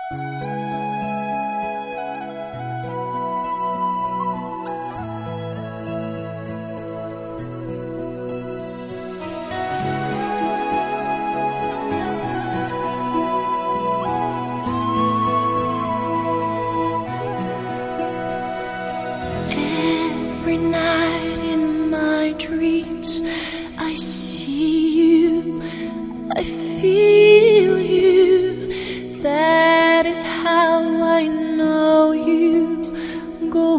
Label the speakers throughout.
Speaker 1: Every night in my dreams, I see you, I feel you. That is how I know you. Go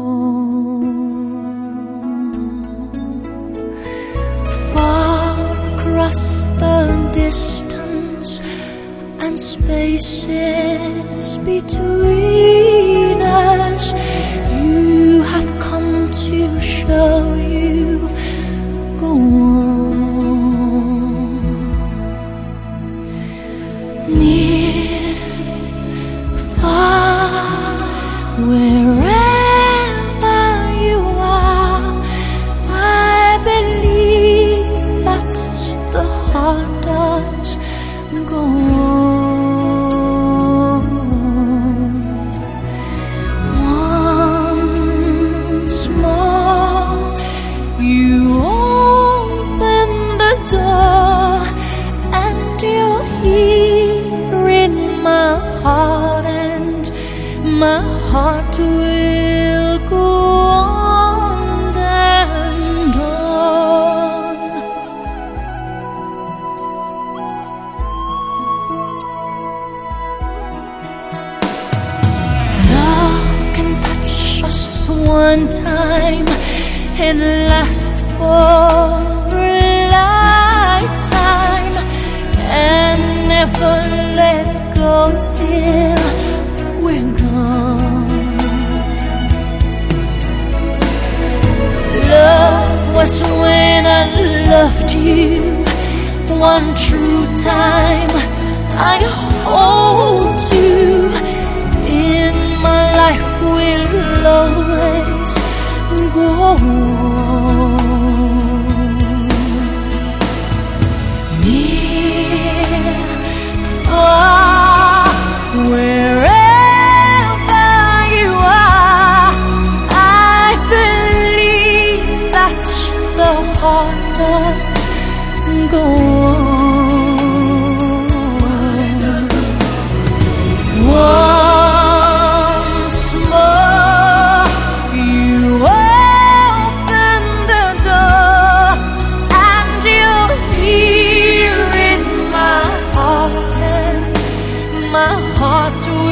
Speaker 1: on. Far across the distance and spaces between us, you have come to show you. Go on. Near, far, wherever you are, I believe that the heart does. Go on. Once more, you open the door, and you're here in my heart, and my heart will go on and on. Love can touch us one time and last for a lifetime, and never let go till we're gone. Love was when I loved you one true time. I hold you in my life, will always go on. Near, far, wherever you are, I believe that the heart does go on. Once more, you open the door, and you're here in my heart, and my heart